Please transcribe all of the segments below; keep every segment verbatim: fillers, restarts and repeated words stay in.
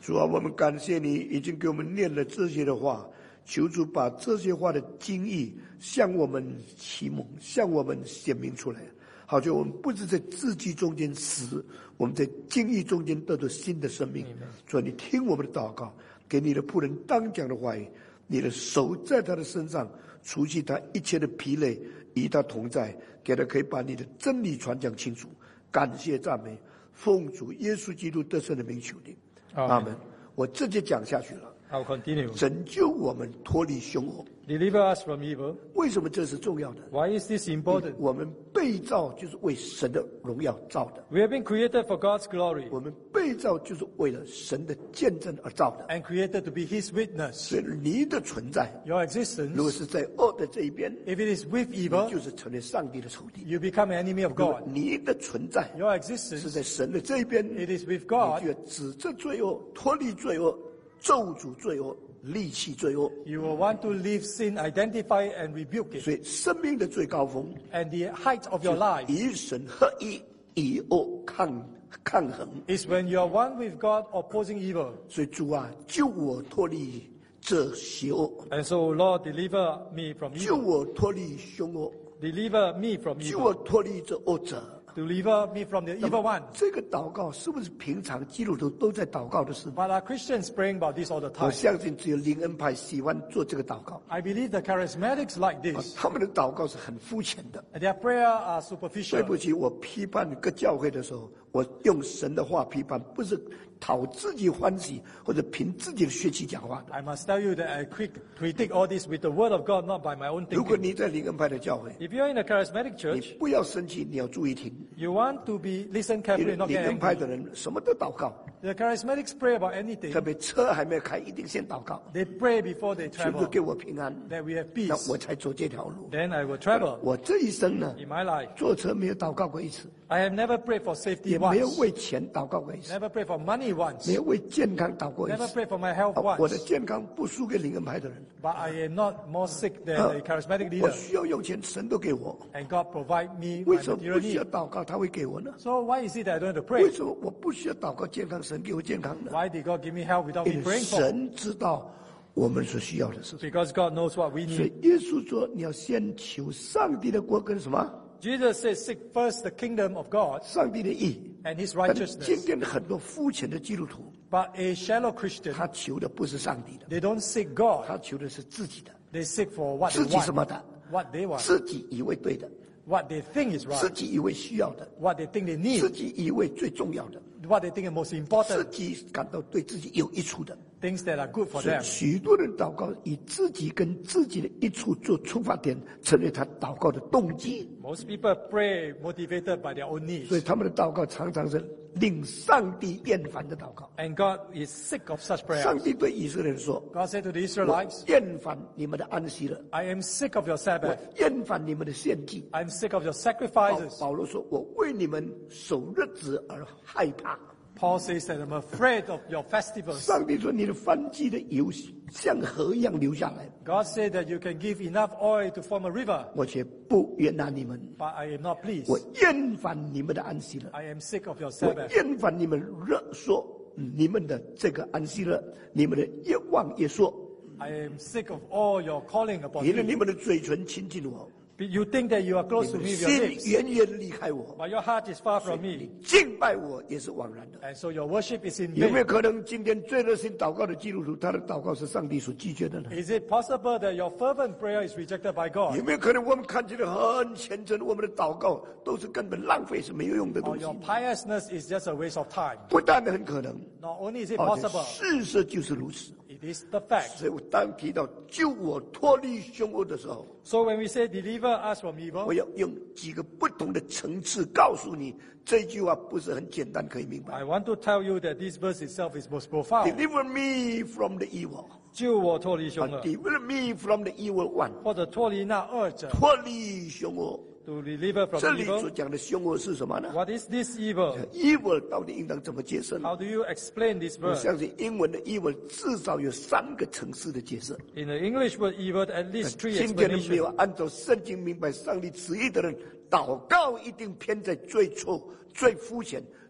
主啊，我们感谢你已经给我们念了这些的话，求主把这些话的精义向我们启蒙，向我们显明出来，好叫我们不是在字句中间死，我们在经义中间得到新的生命。主啊，你听我们的祷告，给你的仆人当讲的话语，你的手在他的身上，除去他一切的疲累，与他同在，给他可以把你的真理传讲清楚。感谢赞美，奉主耶稣基督得胜的名求你，阿门。我直接讲下去了。 I'll continue. 拯救我们脱离凶恶。 Deliver us from evil. 为什么这是重要的？ Why is this important? 我们被造就是为神的荣耀造的。 We have been created for God's glory. 我们被造就是为了神的见证而造的。 And created to be His witness. 所以你的存在， Your existence, 如果是在恶的这一边， if it is with 你 evil, 就是成为上帝的仇敌。 you become an enemy of 如果 God. 你的存在 Your 是 existence, 在神的这一边， it is with 你 God. 就要指责罪恶，脱离罪恶，咒诅罪恶，戾气罪恶。 You will want to leave sin, identify and rebuke it. 所以生命的最高峰 And the height of your life 与神合一，与恶抗抗衡。 is when you are one with God, opposing evil. 所以主啊，救我脱离这邪恶， And so, Lord, deliver me from 救 evil. 我脱离凶恶， Deliver me from 救我 evil. 脱离这恶者。 Deliver me from the evil one. 这个祷告是不是平常基督徒都在祷告的事？ But are Christians praying about this all the 我 time? 相信只有灵恩派喜欢做这个祷告， I believe the charismatics like this. 他们的祷告是很肤浅的。 And their prayer are 对 superficial. 不起，我批判各教会的时候，我用神的话批判，不是讨自己欢喜或者凭自己的血气讲话的。 I must tell you that I quick critique all this with the word of God, not by my own 如果 thinking. 你在灵恩派的教会， If you're in a charismatic 你 church, 不要生气，你要注意听。 you want to be listen 因 carefully, 为 not 灵 get 恩派 angry. 的人什么都祷告， The charismatics pray about 特 anything. 别车还没有开，一定先祷告， They pray before they 求主 travel 给我平安， that we have 那 peace. 我才走这条路。 Then I will travel. 我这一生呢， In my life, 坐车没有祷告过一次， I have never prayed for safety 也没有 once. 为钱祷告过一次， Never prayed for money once. 没有为健康祷过一 Never 次。 prayed for my health 啊我的 once. 健康不输给灵恩派的人， But I am not more sick than 啊 a charismatic 我 leader. 需要用钱，神都给我， And God provide me 为 my 什么不 material 需要 need. 祷告他会给我呢？ So why is it that I don't have to 为 pray? 什么我不需要祷告健康，神给我健康呢？ Why did God give me health without 因 me 为 praying for? 神知道我们所需要的事情。 Because God knows what we 所 need. 以耶稣说，你要先求上帝的国跟什么？ Jesus says, seek first the kingdom of God 上帝的义。 and His 但今 righteousness. 天很多肤浅的基督徒， But a shallow Christian, 他求的不是上帝的， they don't seek God. 他求的是自己的， They seek for what 自 they 己什么 want, 的， what they want, 自己以为对的， what they think is 自 right, 己以为需要的， what they think they 自 need, 己以为最重要的， what they think is most 自 important, 己感到对自己有益处的。 things that are good for 所以 them. 许多人祷告以自己跟自己的益处做出发点，成为他祷告的动机。 Most people pray motivated by their own 所以 needs. 他们的祷告常常是令上帝厌烦的祷告。 And God is sick of such 上 prayers. 帝对以色列人说 God said to the：“ 我 Israelites, 厌烦你们的安息日， I am sick of your 我 Sabbath. 厌烦你们的献祭。” I am sick of your 保 sacrifices. 保罗说：“我为你们守日子而害怕。” Paul says that I'm afraid of your festivals. 上帝说：“你的燔祭的油像河一样流下来， God said that you can give enough oil to form a river, 我却不悦纳你们。 but I am not pleased. 我厌烦你们的安息日， I am sick of your 我 Sabbath. 厌烦你们热说你们的这个安息日，你们的越望越说， I am sick of all your calling upon 因为你 me. 们的嘴唇亲近我， You think that you are 你 close to 们的 me with your 心 lips, 远远离开我， but your heart is far from 你 me. 敬拜我也是枉然的。” And so your worship is in 有没有 vain. 可能今天最热心祷告的基督徒，他的祷告是上帝所拒绝的呢？ Is it possible that your fervent prayer is rejected by 有 God? 没有可能我们看起来很虔诚，我们的祷告都是根本浪费，是没有用的 Or 东西 your？piousness is just a waste of time? 不但很可能， Not only is it 而且 possible, 事实就是如此。 it is the fact. 所以我当提到救我脱离凶恶的时候， So when we say deliver us from evil, 我要用几个不同的层次告诉你，这句话不是很简单可以明白。 I want to tell you that this verse itself is most profound. Deliver me from the evil， 救我脱离凶恶， deliver me from the evil one， 或者脱离那恶者。 脱离凶恶。 To deliver 这 from 里所 evil. 讲的凶恶是什么呢 What is this evil? ？evil 到底应当怎么解释呢？ How do you explain this 我 verse? 相信英文的 evil 至少有三个层次的解释。 In the English word evil, at least three 今天的没有 explanations. 按照圣经明白上帝旨意的人，祷告一定偏在最错、最肤浅、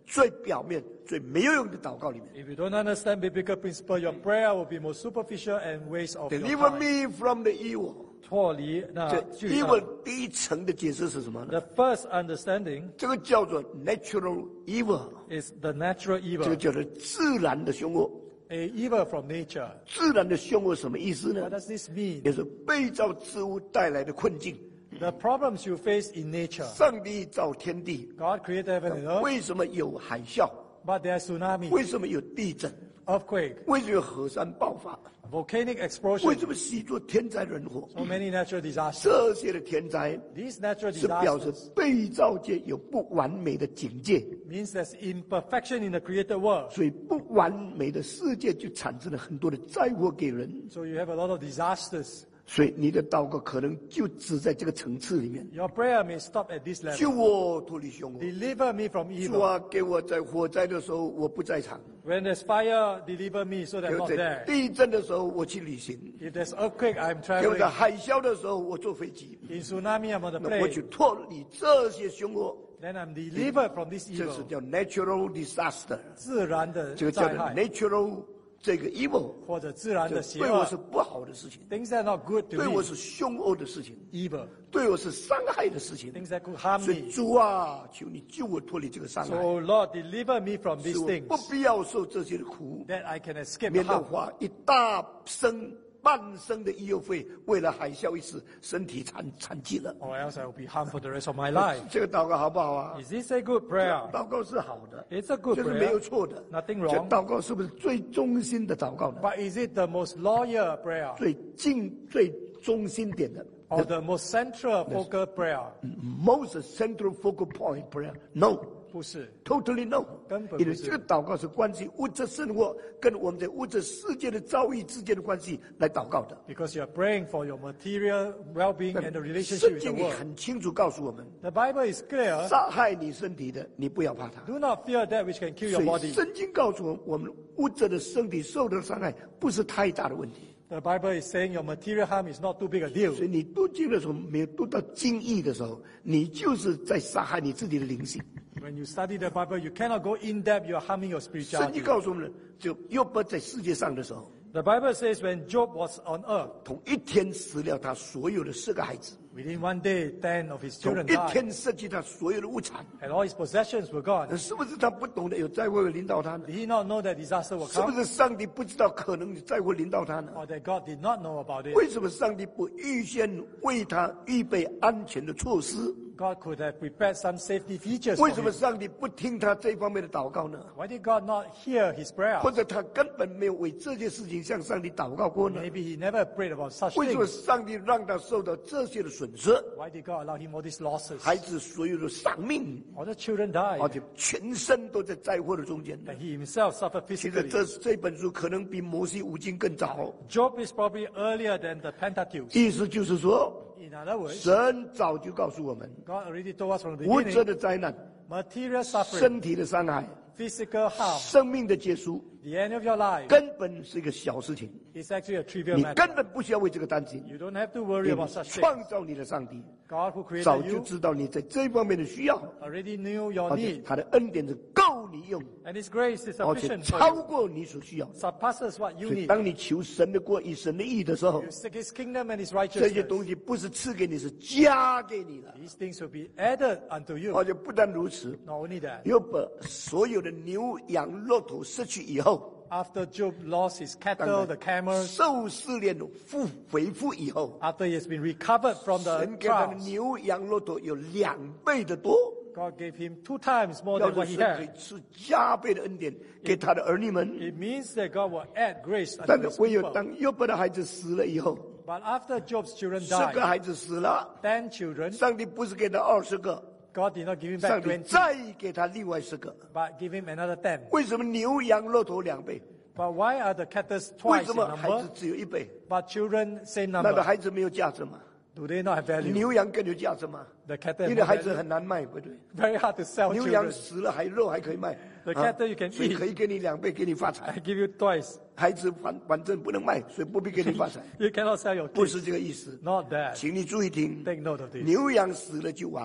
最表面、最没有用的祷告里面。 If you don't understand biblical principle, your prayer will be more superficial and waste of your Deliver time. me from the evil。 脱离那这惧怕 evil 第一层的解释是什么呢？ The first understanding 这个叫做 natural evil， is the natural 这个 evil, 叫做自然的凶恶。 a evil from nature. 自然的凶恶什么意思呢 What？ does this mean? 也是被造之物带来的困境。 The problems you face in nature. 上帝造天地， God created heaven and earth, 为什么有海啸？ but there are tsunami, 为什么有地震？ earthquake, 为什么有火山爆发？ volcanic 为 explosion, 什么许多天灾人祸？ so many natural disasters. 这些的天灾 These natural 是表示 disasters 被造界有不完美的警戒， means there's imperfection in the created world. 所以不完美的世界就产生了很多的灾祸给人。 So you have a lot of disasters. 所以你的祷告可能就只在这个层次里面。 Your prayer may stop at this 救 level. 我脱离凶恶， Deliver me from 主 evil. 啊，给我在火灾的时候我不在场， When there's fire, deliver me so that 给 I'm 我 not 在 there. 地震的时候我去旅行， If there's earthquake, I'm 给我在 traveling. 海啸的时候我坐飞机， In tsunami, I'm on the 那我去 plane. 脱离这些凶恶， Then I'm delivered from this 这是 evil. 叫 natural disaster， 自然的这个叫做灾害 natural 这个 evil， 或者自然这的邪对我是恶不好的事情， ，things that are not good to 对我 me, 是凶恶的事情， evil, 对我是伤害的事情。 things that could harm 所以 me. 主啊，求你救我脱离这个伤 So 害， Lord, deliver me from 使 these 我 things, 不必要受这些的苦。 that I can escape the 免得 harm. 花一大生半生的医药费，为了海啸一次，身体残残疾了。 Or else I will be harmed for the rest of my life. 这个祷告好不好啊？ Is this a good prayer? 祷告是好的， It's a good 这是没有 prayer, 错的。 nothing 这 wrong. 祷告是不是最忠心的祷告呢？ But is it the most loyal prayer 最近、最中心点的 or the most central focal prayer? ，most central focal point prayer？No， 不是， totally no， 根本不是因为这个祷告是关系物质生活跟我们在物质世界的遭遇之间的关系来祷告的。 because you are praying for your material well-being and the 圣 relationship with the 经里 world. 很清楚告诉我们， The Bible is clear. 杀害你身体的，你不要怕它。 Do not fear that which can kill your 所以 body. 圣经告诉我们，我们物质的身体受到伤害不是太大的问题。 The Bible is saying your material harm is not too big a deal. 所以你读经的时候，没有读到经义的时候，你就是在杀害你自己的灵性。 When you study the Bible, you cannot go in depth. You are harming your 圣经 spirituality. 告诉我们，就约伯在世界上的时候， The Bible says when Job was on earth, 同一天死了他所有的四个孩子， within one day, ten of his 同 children 一 died, 天失去他所有的物产。 and all his possessions were gone. 是不是他不懂得有灾祸会临到他呢？ Did he not know that disaster will 是不 come, 是上帝不知道可能有灾祸临到他呢？ or that God did not know about it? 为什么上帝不预先为他预备安全的措施？ God could have prepared some safety features 为 for 什么 him. 上帝不听他这方面的祷告呢？ Why did God not hear his prayer? 或者他根本没有为这件事情向上帝祷告过呢？ Maybe he never prayed about such 为什么 things. 上帝让他受到这些的损失？ Why did God allow him all these losses? 孩子所有的丧命， All the children 而 died, 且全身都在灾祸的中间。 and he himself suffered 其实 physically. 这这本书可能比摩西五经更早。 Job is probably earlier than the Pentateuch. 意思就是说， In other words, 神早就告诉我们， God already told us from the 物质 beginning, 的灾难、 material suffering, 身体的伤害、 physical harm, 生命的结束， the end of your life 根本是一个小事情， is actually a trivial 你 matter. 根本不需要为这个担心。 You don't have to worry 因为 about such things. 创造你的上帝 God who 早 created 就 you 知道你在这方面的需要， already knew your 而且 need, 他的恩典是够你用， and His grace is 而且 sufficient for 超 you, 过你所需要。 surpasses what you 所以 need. 当你求神的国与神的义的时候 You，seek His kingdom and His 这些 righteousness. 东西不是赐给你，是加给你的。 These things will be added unto you. 而且不但如此， Not only that, 约伯所有的牛羊骆驼失去以后， after Job lost his cattle, the camels, 受试炼复恢复以后， after he has been recovered from the 神给他的 trials, 牛羊骆驼有两倍的多， God gave him two times more 要 than 是 what he 神可以 had. 赐加倍的恩典给他的儿女们。 It means that God will add grace 但 unto 是 His 唯有 people. 当约伯的孩子死了以后， But after Job's children 十个 died, 孩子死了， ten children, 上帝不是给他二十个， God did not give him 上 back 帝 twenty, 再给他另外十个。 but give him another ten. 为什么牛羊骆驼两倍？ But why are the cattle 为 twice 什 in 么孩子 number, 只有一倍？ but children same 那的 number? 孩子没有价值吗？ Do they not have value? 牛羊更有价值吗？ The cattle 因 have 为 more 孩子 value. 很难卖，不对？ Very hard to sell 牛羊 children. 死了还肉还可以卖， The 啊 cattle you can 所以 eat. 可以给你两倍，给你发 I 财。 give you twice. 孩子反反正不能卖，所以不必给你发财， You cannot sell your 不 kids. 是这个意思。 Not that. 请你注意听， Take note of this. 牛羊死了就完了，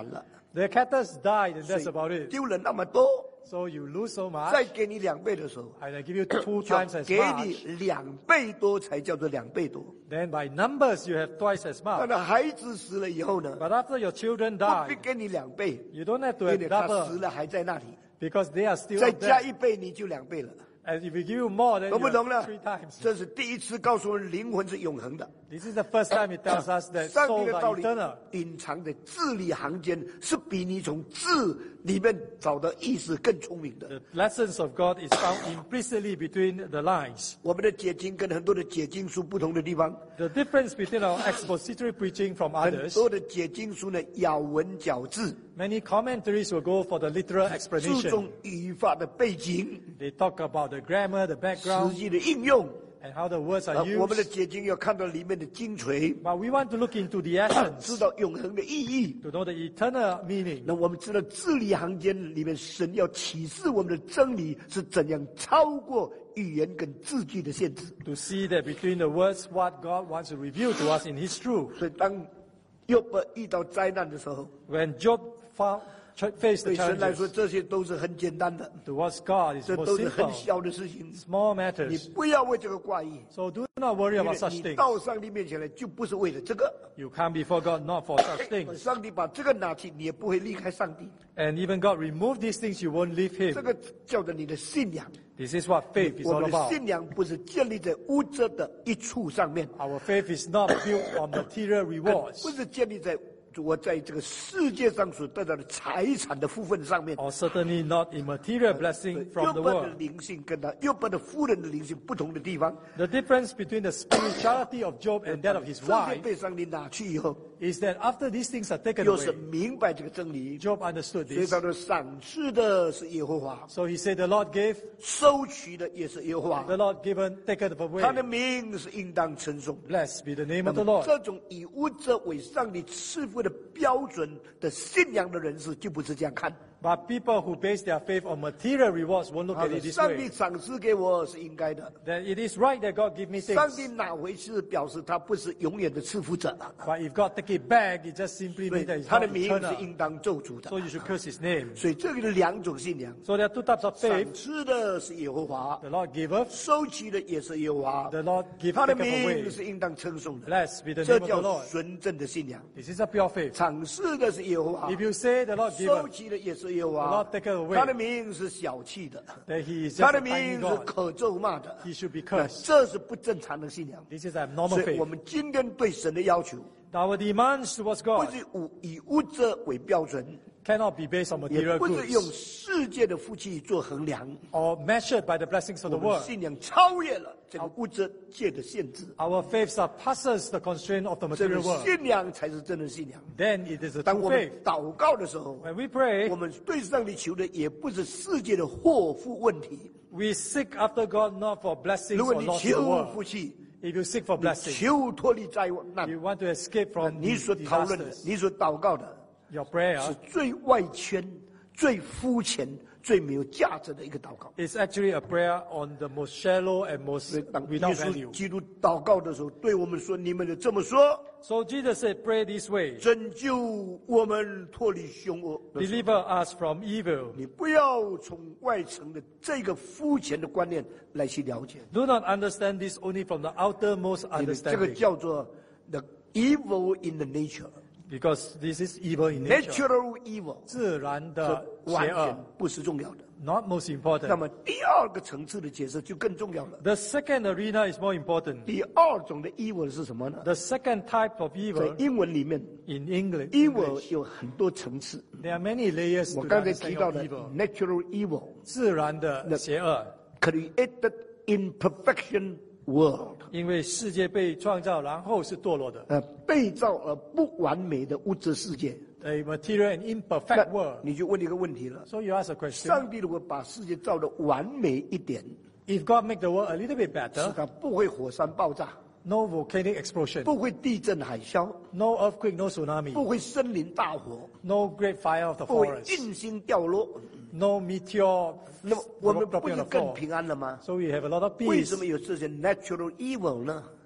The cactus died, and 所 that's about 以 it. 丢了那么多， So you lose so 再 much, 给你两倍的时候， and I give you two 就 times as 给 much. 你两倍多才叫做两倍多。 Then by numbers, you have twice as 当 much. 然，孩子死了以后呢， But after your children 不必 die, 给你两倍， you don't have to 因 have 为他死 double 了还在那里， because they are still 再 up 加 there. 一倍你就两倍了， And if we give you more, then 懂 you 不懂 have 呢 three times.？ 这是第一次告诉我们，灵魂是永恒的。 This is the first time it tells us that 上帝 souls 的道 are 理 eternal. 隐藏在字里行间，是比你从字里面找到意思更聪明的。 The lessons of God is found implicitly between the lines. 我们的解经跟很多的解经书不同的地方， The difference between our expository preaching from 很 others, 多的解经书呢咬文嚼字， many commentaries will go for the literal 注重 explanation. 语法的背景、 They talk about the grammar, the 实 background, 际的应用。 and how the words 呃 are 我们的 used. 解经要看到里面的精髓， But we want to look into the 知 essence 道永恒的意义。 to know the eternal meaning. 那我们知道字里行间里面神要启示我们的真理是怎样超过语言跟字句的限制。 To see that between the words, what God wants to reveal to us in His truth. 所以当约伯遇到灾难的时候， When Job found, faced the 对神来说 challenges, 这些都是很简单的， towards God is 这 most 都是很 simple, 小的事情， small 你 matters. 不要为这个挂意。 So do not worry 因 about 为 such 你 things. 到上帝面前来，就不是为了这个。 You come before God not for such things. 上帝把这个拿去，你也不会离开上帝。 And even God remove these things, you won't leave 这 Him. 个叫做你的信仰。 This is what faith is 我 all 们的 about. 信仰不是建立在物质的一处上面， Our faith is not built on material 不 rewards 是建立在我在这个世界上所得到的财产的部分上面。 or certainly not in material blessing 约 from the 伯的 world. 灵性跟他约伯的夫人的灵性不同的地方， The difference between the spirituality of Job and that of his 这些 wife 被上帝拿去以后， is that after these things are taken 又是 away, 明白这个真理， Job understood 所以 this. 他说赏赐的是耶和华， So he said, the Lord gave, 收取的也是耶和华， the Lord given, taken 他的 away. 名是应当称颂的。 Blessed be the name 那 of the 么 Lord. 这种以物质为上帝赐福的标准的信仰的人士，就不是这样看。 But people who base their faith on material rewards won't look 他 at 说 it this 上帝 way. 赏赐给我是应该的， That it is right that God give me 上帝 things. 拿回去表示他不是永远的赐福者， But if God take it back, it just simply 所 means 以 that it's 他的 not 名是 eternal. 应当咒诅的 So。you should curse his name. 所以这个是两种信仰， So there are two types of 赏 faith. 赐的是耶和华， The Lord giveth, 收取的也是耶和华， the Lord giveth 他的 taketh 名 away. 是应当称颂的。 Blessed be the 这 name of the 叫 Lord. 纯正的信仰。 This is a pure faith. 赏赐的是耶和华， If you say the Lord 收 giveth, 取的也是耶和 the 华 Lord，taketh away, 他的名是小气的， that he is 他 just 的 a tiny 名是 God. 可咒骂的， He should be 那 cursed. 这是不正常的信仰。 This is abnormal 所以我 faith. 们今天对神的要求， Our demands towards 不 God 是以以物质为标准， cannot be based on 也 material 不是用 goods 世界的福气做衡量。 or measured by the blessings of 我 the 们 world. 信仰超越了这个物质界的限制， Our faith surpasses the constraint of the 这个 material world. 信仰才是真的信仰。 Then it is a 当 true 我们 faith. 祷告的时候， When we pray, 我们对上帝求的也不是世界的祸福问题。 we seek after God not for blessings 如果 or 你 loss of the 求 world. 福气， If you seek for 你 blessing, 求脱离灾难， you want to escape 那 from 你 these 所讨论的， disasters. 你所祷告的， Your 是 prayer 最外圈、最肤浅、最没有价值的一个祷告。 is actually a prayer on the most shallow and most 所以当耶 without 稣 value. 基督祷告的时候，对我们说：“你们就这么说， So Jesus said, pray this way. 拯救我们脱离凶恶。” Deliver us from evil. 你不要从外层的这个肤浅的观念来去了解， Do not understand this only from the outermost 因为这个 understanding. 叫做 the evil in the nature，natural Because this is evil in nature. evil， 自然这的完邪恶全不是重要的。 not most 那 important. 么第二个层次的解释就更重要了。 The second arena is more important. 第二种的 evil 是什么呢？ The second type of 在 evil 英文里面 in English, ，evil English 有很多层次。 there are many layers 我 to the 刚才提 understanding 到 of 的 evil. natural evil， 自然的邪恶， created imperfection world， 因为世界被创造，然后是堕落的。 呃，被造而不完美的物质世界。 A material and 那 imperfect world. 你就问一个问题了： So you ask a question. 上帝如果把世界造的完美一点， If God make the world a little bit 使 better, 它不会火山爆炸， no volcanic explosion, 不会地震海啸， no earthquake, no tsunami, 不会森林大火， no great fire of the 不会 forest, 陨星掉落， no meteor 那么我们不 dropping 是 on the 更 floor. 平安了吗？ So we have a lot of 为 peace. 什么有这些 natural evil 呢？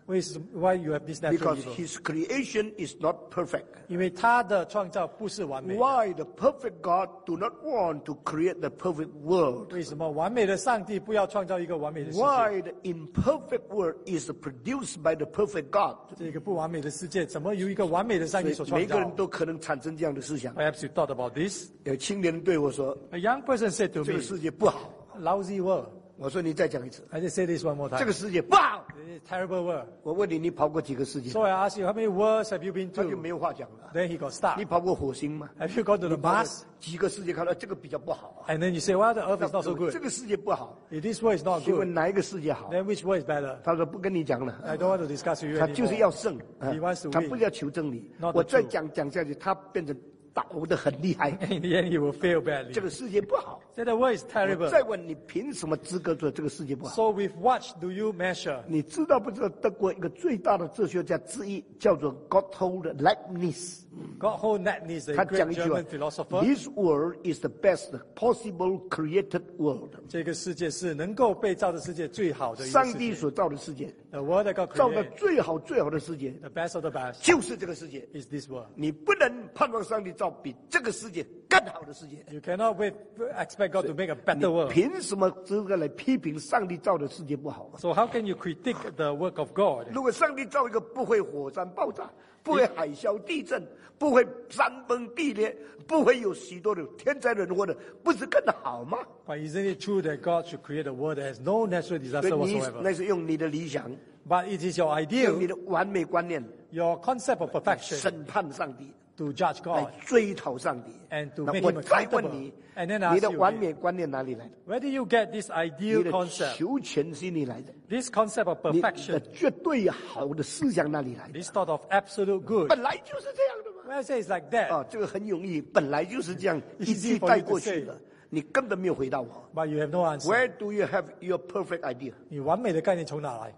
为什么 Why you have this natural Because evil? his creation is not perfect. 因为他的创造不是完美的。 Why the perfect God do not want to create the perfect world? 为什么完美的上帝不要创造一个完美的世界？ Why the imperfect world is produced by the perfect God? 这个不完美的世界怎么由一个完美的上帝所创造每个人都可能产生这样的思想。 ？Perhaps you thought about this. 有青年人对我说 A young person said to：“ 这 me, 个世界不好。 lousy world. ” 我说：“你再讲一次。 I just say this one more ” time. 这个世界不好。 It's a terrible world. 我问你，你跑过几个世界？ So I ask you, how many worlds have you been 他就 to? 没有话讲了。 Then he got 你 stuck. 跑过火星吗？ Have you gone to the 你跑过 Mars? 几个世界看到这个比较不好啊？ And then you say, well, the earth is not so 这 good. 个世界不好， If this world is not 请问 good, 哪一个世界好？ then which world is better? 他说不跟你讲了。 I don't want to discuss with you 他就是 anymore. 要胜，啊 He wants to 他 win. 不要求真理。 Not the 我再 truth. 讲讲下去，他变成倒得很厉害。 In the end, he will fail 这 badly. 个世界不好。 So the world is 我 terrible. 再问你，凭什么资格说这个世界不好？ So with what do you measure? 你知道不知道德国一个最大的哲学家之一叫做 Gotthold Leibniz？ Gotthold Leibniz, 他 a 讲 great 一句话 German philosopher. ：“This world is the best possible created world。 这个世界是能够被造的世界最好的一个世界。 上帝所造的世界， The world that God 造的 created, 最好最好的世界， the best of the best, 就是这个世界。 is this world. 你不能盼望上帝造比这个世界更好的世界。 You cannot wait, expect God to make a 你 better world. 凭什么资格来批评上帝造的世界不好？ So how can you critique the work of God? 如果上帝造一个不会火山爆炸、不会海啸地震、不会山崩地裂、不会有许多的天灾人祸的，不是更好吗？ But isn't it true that God should create a world that has no natural 所 disaster 以你 whatsoever? 那是用你的理想、 But it is your 用 ideal, 你的完美观念 your concept of perfection 审判上帝， to judge 来 God. 追讨上帝。 And to 那 make 我 him 再问 accountable. 你 And then I 你 ask 的 you 完 again, 美观念哪里来的？ where do you get this 你 ideal 的 concept? 求全心里来的？ This concept of 你的 perfection, 绝对好的思想哪里来的？ this thought of absolute good. 本来就是这样的嘛。 When I say it's like that, 啊，这个很容易，本来就是这样， It's 一 easy 句 for 带 you to 过去 say. 了，你根本没有回答我。 but you have no answer. Where do you have your perfect idea? 你完美的概念从哪来？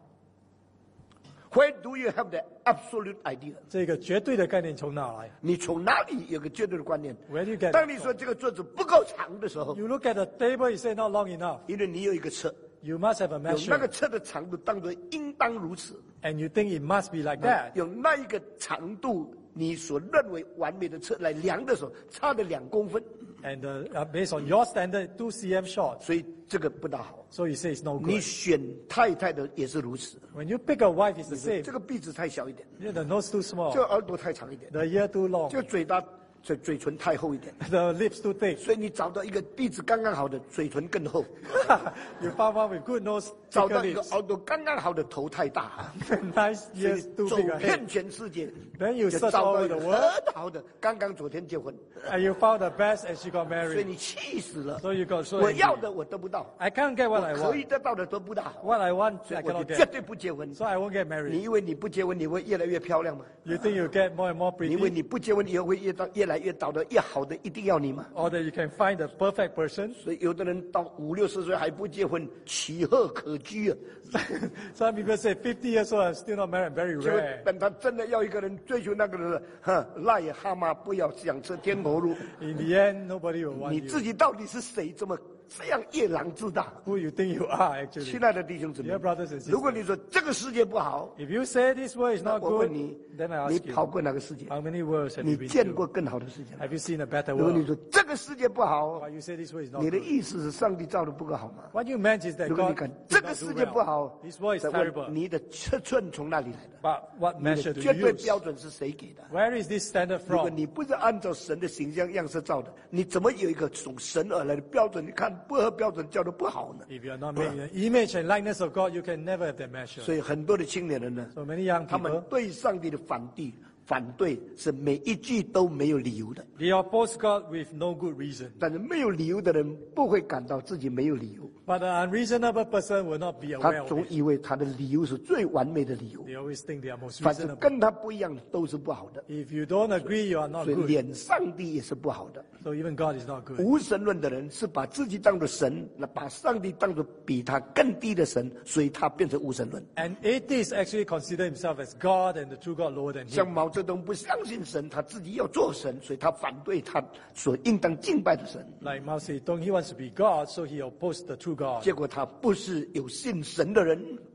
Where do you have the absolute idea? 这个绝对的概念从哪来你从哪里有个绝对的观念？ ？Where do you get 当 it 你 from? 说这个桌子不够长的时候， You look at the table, you say not long enough. 因为你有一个测， You must have a 有那个 measure, 测的长度当做应当如此， and you think it must be like that. 有那一个长度，你所认为完美的测来量的时候，差了两公分， And uh, uh, based on your standard, two centimeters short. 所以这个不大好。 So you say it's no 你 good. 选太太的也是如此， When you pick a wife, it's the 这 same. 个鼻子太小一点， You know, the nose too 这 small, 个耳朵太长一点， the ear too long, 这个嘴巴嘴嘴唇太厚一点， the lips too thick. 所以你找到一个鼻子刚刚好的，嘴唇更厚； You found one with good nose, 找 thicker 到一个 lips, 耳朵刚刚好的，头太大， nice 所以 ears too 走 big a 遍 head. 全世界， Then you 就 search 找 all 到 over 一 the 个 world, 很好的，刚刚昨天结婚， and you found the best, and she got 所以 married. 你气死了。 So you got so 我 angry. 要的我得不到， I can't get 我 what I 可以 want. 得到的得不到， What I want, 所 I 以我 cannot 就 get. 绝对不结婚。 So I won't get 你 married. 以为你不结婚你会越来越漂亮吗？ You think you get more and more 你以为 pretty, 你不结婚以后会越到越来越找到越好的一定要你吗？ or that you can find the perfect person? 所以有的人到五六十岁还不结婚，岂鹤可居啊！ Some people say fifty years old and still not married, very 就 rare. 等他真的要一个人追求那个人，哼，癞蛤蟆不要想吃天鹅肉。 In the end, nobody will want 你 you. 自己到底是谁？这么这样夜郎自大？ Who you think you are, actually? 亲爱的弟兄姊妹 Dear brothers and sisters, 如果你说这个世界不好， if you say this world is 那 not 我 good, 问你， then I 你 ask 跑 you, 过哪个世界？ how many worlds have 你 you been 见 to? 过更好的世界吗？ Have you seen a better 如果你 world? 说这个世界不好， But you say this world is not 你的 good. 意思是上帝造的不够好吗？ What you meant is that 如果你 God 看 did 这 not 个 do 世界不 well. 好， This world is 再问 terrible. 你的尺寸从哪里来的？ But what 你 measure 的 do 绝 you 对 use? 标准是谁给的？ Where is this standard 如果 from? 你不是按照神的形象样式造的，你怎么有一个从神而来的标准？你看不合标准叫的不好呢？ If you are not made in the image and likeness of God, you can never have that measure. 所以很多的青年人呢， So many young 他们 people, 对上帝的反对，反对是每一句都没有理由的。 they oppose God with no good reason. 但是没有理由的人不会感到自己没有理由， But an unreasonable person will not be 他 aware of 总 it. 以为他的理由是最完美的理由， They always think they are most 反正 reasonable. 跟他不一样都是不好的， If you don't agree, you are not 所以 good. 连上帝也是不好的。 So even God is not good. 无神论的人是把自己当作神，那把上帝当作比他更低的神，所以他变成无神论。 An atheist actually consider himself as God and the true God lower than 像 him. 毛泽东不相信神，他自己要做神，所以他反对他所应当敬拜的神。 Like Mao Zedong, he wants to be God, so he opposed the true God. 结果他不是有信神的人，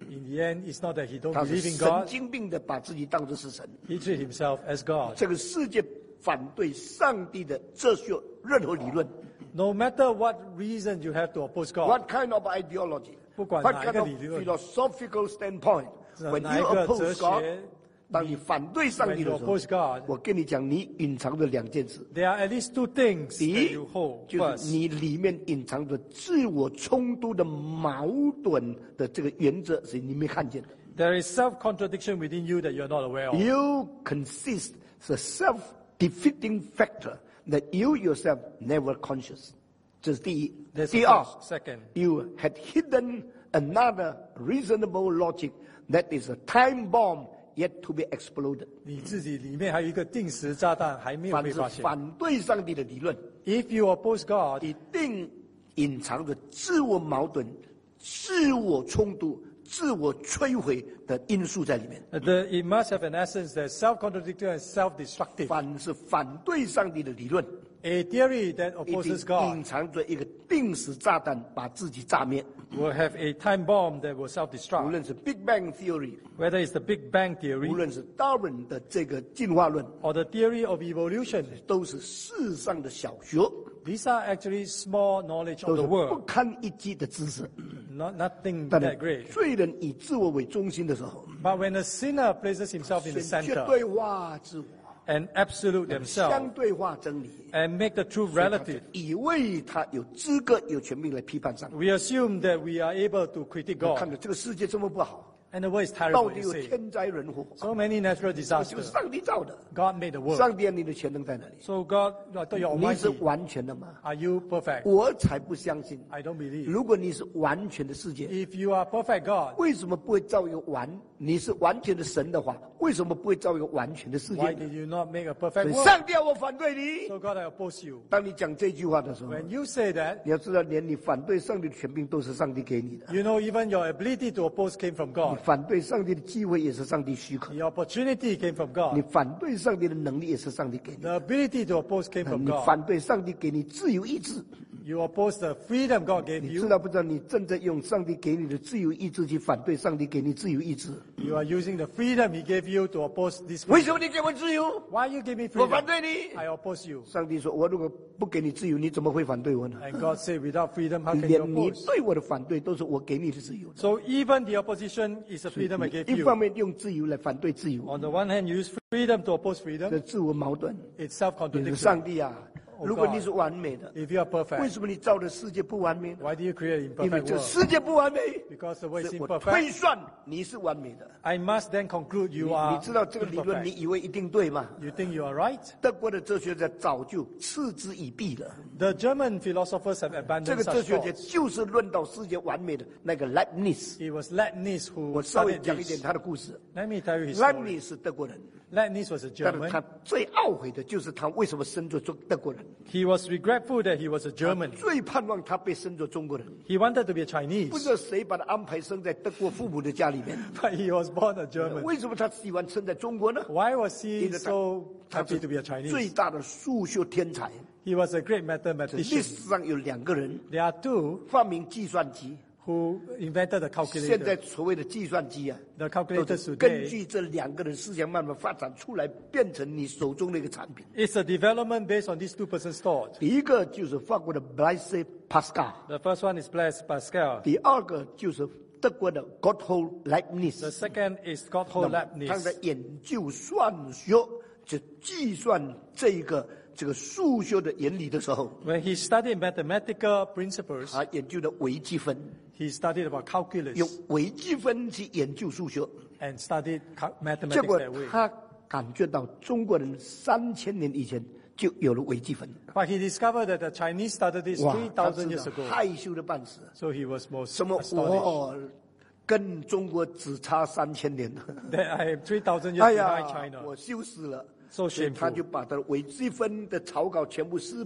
In the end, it's not that he don't 他是 believe in 神 God. 经病的把自己当作是神。 He treats himself as God. 这个世界反对上帝的哲学任何理论 No matter what reason you have to oppose God, ，what kind of ideology， 不管 what 哪一 kind 个 of 理论， philosophical standpoint，when 哪 you 一个哲 oppose God， 学， 当你反对上 when 帝 you 的时候 oppose，God, 我跟你讲，你隐藏着两件事。 there are at least two things 第 that 一 you hold. 就是 First, 你里面隐藏着自我冲突的矛盾的这个原则是你没看见的。 there is self-contradiction within you that you're not aware of. You consist the self-defeating factor that you yourself never conscious. 这是第一。 That's 第 the 二 first. Second, You had hidden another reasonable logic that is a time bomb yet to be exploded. 你自己里面还有一个定时炸弹还没有凡是被发现。 反对上帝的理论， If you oppose God, 一定隐藏着自我矛盾、自我冲突、自我摧毁的因素在里面。 the, it must have an essence that's self-contradictory and self-destructive. 凡是反对上帝的理论， A theory that 一定 opposes God 隐藏着一个定时炸弹，把自己炸灭。 will have a time bomb that will 无 self-destruct. 论是 Big Bang Theory， Whether it's the Big Bang 无 theory 论是 Darwin 的这个进化论， or the theory of evolution, 都是世上的小学， these are actually small knowledge 都 of 是 the 不 world, 堪一击的知识。 not nothing 但 that 是 great. 罪人以自我为中心的时候， But when a sinner places himself in the 选绝 center 对化自我， and absolute 相 themselves 对化真理， and make the truth relative, 以为他有资格、有权柄来批判上帝。 we assume that we are able to critique 看 God. 着这个世界这么不好， And the world is 到 terrible, 底 you 有 say. 天灾人祸， So many natural 就是 disasters. 上帝造的。 God made the world. 上帝啊，你的全能在哪里？ So God, I thought you're 你是 almighty. 完全的吗？ Are you perfect? 我才不相信。 I don't believe. 如果你是完全的世界， If you are perfect God, 为什么不会造一个完？你是完全的神的话，为什么不会造一个完全的世 why 界？ did you not make a perfect 所以 world? 上帝啊，我反对你。 So God, I oppose you. 当你讲这句话的时候， When you say that, 你要知道，连你反对上帝的权柄都是上帝给你的， you know even your ability to oppose came from 你 God. 反对上帝的机会也是上帝许可， The opportunity came from 你 God. 反对上帝的能力也是上帝给你的， The ability to oppose came from 你 God. 反对上帝给你自由意志， You oppose the freedom God gave 你 you. 知道不知道？你正在用上帝给你的自由意志去反对上帝给你自由意志。 You are using the freedom He gave you to oppose this 为 freedom. 什么你给我自由？ Why you give me 我反 freedom? 对你。 I oppose you. 上帝说：“我如果不给你自由，你怎么会反对我呢？ And God said, without freedom, how can you 连你 oppose? 对我的反对都是我给你的自由。 So even the opposition is the freedom I gave 一方 you. 面用自由来反对自由， On the one hand, you use freedom to oppose 这 freedom. 自我矛盾。 It's 你是 self-contradiction. 上帝啊！如果你是完美的， If you are 为 perfect, 什么你造的世界不完美呢？ why do you create an 因为 imperfect 这 world? 世界不完美， Because the world is 所以我 imperfect. 推算你是完美的。 I must then conclude 你 you 你 are 知道这个理论，你 imperfect. 以为一定对吗？ You think you are right? 德国的哲学家早就嗤之以鼻了。 The German philosophers have 这 abandoned 个哲 such 学家 thoughts. 就是论到世界完美的那个 Leibniz。 It was Leibniz 我 who 稍微 started 讲一点 this. 他的故事。 Let me tell you his story. Leibniz 是德国人， Leibniz was a 但是 German. 他最懊悔的就是他为什么生做中德国人， He was regretful that he was a German. 最盼望他被生做中国人。 He wanted to be a 不 Chinese, 知道谁把他安排生在德国父母的家里面。 but he was born a German. 为什么他喜欢生在中国呢？ Why was he 因为他 so 他 happy to be a 最 Chinese? 大的数学天才。 He was a great 历 mathematician. 史上有两个人 There are two 发明计算机， who invented the 现在 calculator. 所谓的计算机啊， The 都 calculators 是根 today 据这两个人思想慢慢发展出来，变成你手中的一个产品。 is a development based on these two persons' thought. 第一个就是法国的 Blaise Pascal， The first one is Blaise Pascal. 第二个就是德国的 Gotthold The Leibniz。 second is 那 Gotthold 么他在 Leibniz. 研究算学，就计算这一个这个数学的原理的时候， When he studied mathematical principles, 他研究的微积分， he studied about 用 calculus 微积分去研究数学， and studied cal- 结 mathematics 果 that way. 他感觉到中国人三千年以前就有了微积分， But he discovered that the Chinese started this 哇，他 three thousand 真 years 的 ago. 害羞的半死。 So he was most 什么 astonished 我跟中国只差三千年， that I am three thousand years 哎 behind 呀， China. 我羞死了。 So 所以他 shameful. 就把他的微积分的草稿全部撕破，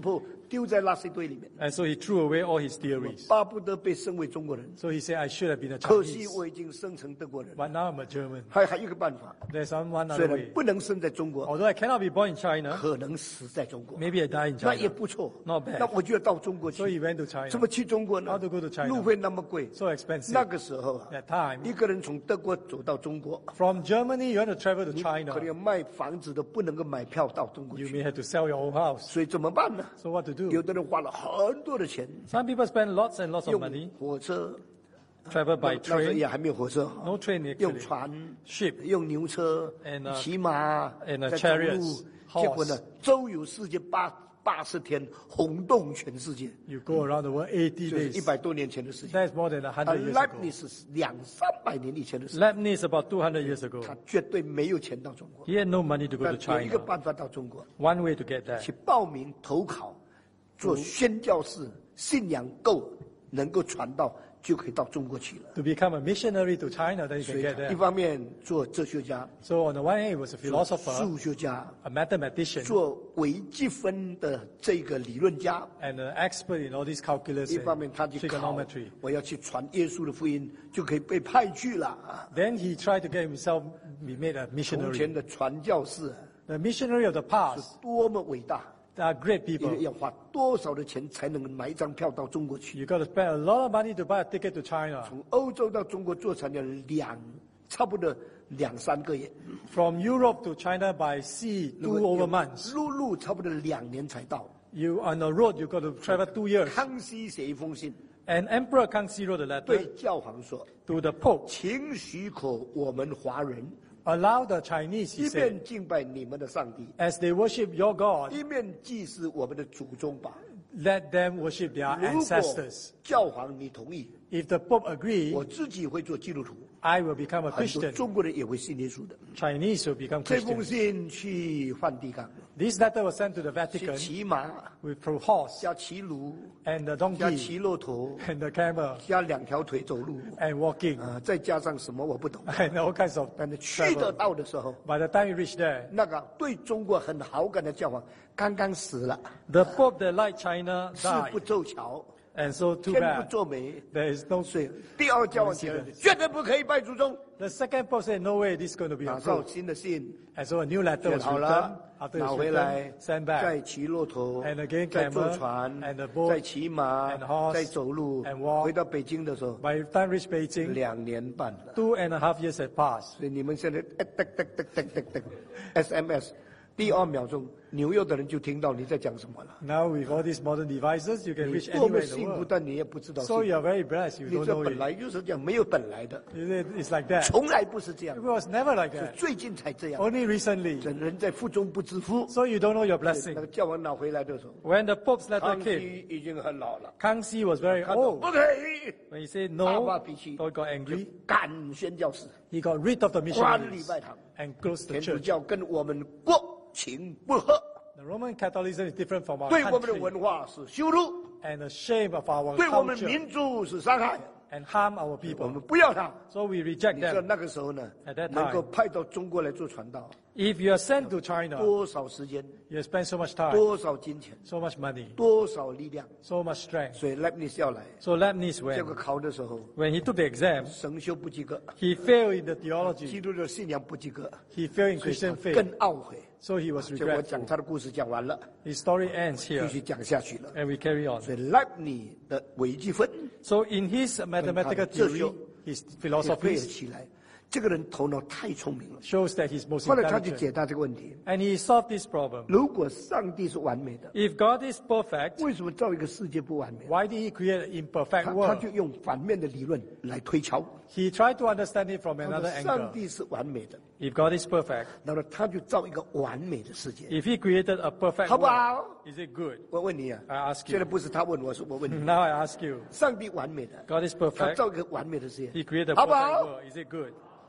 丢在垃圾堆里面。 And so he threw away all his theories. 巴不得被升为中国人， So he said, I should have been a 可惜 Chinese. 我已经生成德国人。 But now I'm a German. 还还有一个办法， There's some one 虽 other 然 way. 不能生在中国， Although I cannot be born in China, 可能死在中国， maybe I die in 那也 China. 不错。 Not bad. 那我就要到中国 So he 去。 went to China. 怎么去中国呢 How to go to？ China？ 路费那么贵， So expensive. 那个时候啊， That time, 一个人从德国走到中国， from Germany, you want to travel to 可 China. 能要卖房子都不能够买票到中国 You 去， may have to sell your own house. 所以怎么办呢？ So what to 有 do? 的人花了很多的钱， Some people spend lots and lots of 用 money, 火车， travel by 那时候 train, 也还没有火车， no train 用 actually, 船、 ship, 用牛车 And, uh, 骑马 and, uh, 再走 chariots, 路， horse. 结果呢，周游世界八八十天，轰动全世界， you go around the world eighty 就是一 days. 百多年前的事情。 That's more than a 而 hundred years 莱 ago. 布尼茨是两三百年以前的事， Leibniz about two hundred years ago. 他绝对没有钱到中国。 He had no money to go 但 to 有一个 China. 办法到中国， One way to get there. 去报名投考，做宣教士，信仰够能够传道，就可以到中国去了。 To become a missionary to China, then you 所 can 以 get 一 there. 方面做哲学家， So on the one hand, he was a 做 philosopher, 数学家， a mathematician, 做微积分的这个理论家。 and an expert in all these calculus 一方 and 面他去考 trigonometry. 我要去传耶稣的福音，就可以被派去了啊。 Then he tried to get himself be made a 从 missionary. 前的传教士啊 The missionary of the past, 是多么伟大， they are great 因 people. 为要花多少的钱才能买一张票到中国去？ You got to spend a lot of money to buy a ticket to China. 从欧洲到中国坐船要两，差不多两三个月， From Europe to China by sea, 如 two 果 over months. 陆路差不多两年才到。 You on the road, you got to travel two years. 康熙写一封信 And Emperor Kangxi wrote a 对 letter 教皇说 to the Pope,：“ 请许可我们华人 allow the Chinese, 一 he 面 said, 敬拜你们的上帝， as they worship your God, 一面祭祀我们的祖宗吧。 let them worship their 如果 ancestors. 教皇你同意， If the Pope agree, 我自己会做基督徒， I will become a 很多 Christian. 中国人也会信耶稣的。” Chinese will become 这封 Christians. 信去梵蒂冈， This letter was sent to the 去 Vatican 骑马， with through horse 加骑驴， and the 加 donkey 骑骆驼， and the camel 加两条腿走路， and walking 啊，再加上什么我不懂。 and all kinds of 但是去得 travel. 到的时候， By the time you reach there, 那个对中国很好感的教皇刚刚死了， the Pope that liked China 事 died. 不奏巧， And so too 天不 bad. 作美。 There is no 所以第二教皇前绝对不可以拜祖宗。 The second Pope said, no way, this is going to be 马上 approved. 新的信 And so a new letter 写 was 好 written. 了， After 拿 it was 回来 written,，send 再 back. 骑骆驼 And again， 再坐 camel 船 and the boat， 再骑马 and horse， 再走路 and walk， 回到北京的时候， By the time reached Beijing, 两年半了。 two and a half years had passed. 所以你们现在哎噔噔噔噔噔噔 S M S， 第二秒钟纽约的人就听到你在讲什么了。 Now with all these modern devices, you can 你 reach 多么 anywhere in the 幸福， world. 但你也不知道 So 幸 you 福。 are very blessed. You 你 don't 这 know 本 it. 来就是这样，没有本来的， It's like that. 从来不是这样 It，was never like 是 that. 最近才这样。 Only recently. 这人在福中不知福。 So you don't know your 那 blessing. 个教皇拿回来的时候， When the Pope's letter 康 came, 熙已经很老了， Kangxi was very 看到 old. 不可以， When he said 大 no, 发脾气， God got angry. 赶宣教士， He got rid of the 关礼 missionaries 拜堂。 and closed the 天主 church. 教跟我们国情不合， The Roman Catholicism is different from our 对我们的 country 文化是羞辱， and a shame of our 对我们 culture 民族是伤害， and harm our 我 people. 们不要它。 So we reject 你知道 them. 那个时候呢 At that，time 能够派到中国来做传道， If you are sent to China, 多少时间， you spend so much time, 多少金钱， so much money, 多少力量， so much strength. 所以莱布尼茨要来， So Leibniz 这 went. 个考的时候， When he took the exam, 神修不及格， he failed in the 基 theology. 督的信仰不及格， He failed in 所以 Christian 他 faith. 更懊悔。 So he was 就我讲 regretful. 他的故事讲完了， His story ends 继 here, 续讲下去了。 and we carry on. 所以莱布尼的微积分 So in his mathematical 哲学 theory, his 也背了 philosophies 起来，这个人头脑太聪明了。 shows that he's most 后来他就 intelligent. 解答这个问题： And he solved this problem. 如果上帝是完美的， If God is perfect, 为什么造一个世界不完美？ why did he create an 他 imperfect 他 world? 就用反面的理论来推敲。 He tried to understand it from 他 another 说上 angle. 帝是完美的， If God is perfect, 那么他就造一个完美的世界， if he created a perfect 好不 world, 好？ is it good? 我问你啊， I ask 现在 you. 不是他问我，是我问你。 Now I ask you, 上帝完美的， God is 他 perfect. 造一个完美的世界 He created a 好不 perfect 好？ world. Is it good?